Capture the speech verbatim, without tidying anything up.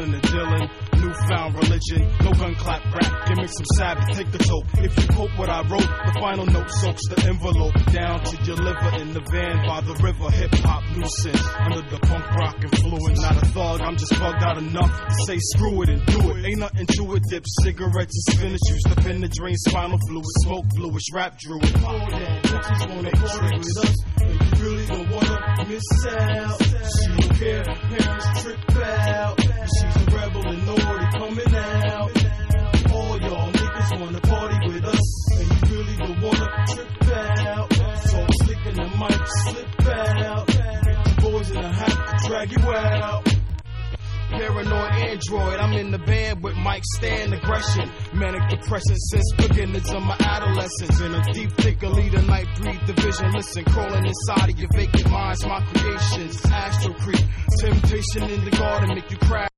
wheeling and dealing. Newfound religion, no gun clap rap. Give me some Sabbath, take a toke. If you quote what I wrote, the final note soaks the envelope down to your liver in the van by the river. Hip hop nuisance under the punk rock influence. Not a thug, I'm just bugged out enough to say screw it and do it. Ain't nothing to it. Dip cigarettes and spinach juice to pen the drain spinal fluid. Smoke bluish rap druid. All that bitches wanna party with us, and you really don't wanna miss out. She don't care, parents trip out. She's a rebel and already coming out. All y'all niggas wanna party with us, and you really don't wanna trip out. So I'm slicking the mic, slip out. The boys in the hat to drag you out. Paranoid android, I'm in the band with Mike Stan aggression. Manic depression since beginnings of my adolescence. In a deep thinker, leader, night breed division. Listen, crawling inside of your vacant minds, my creations. Astro creep, temptation in the garden, make you cry.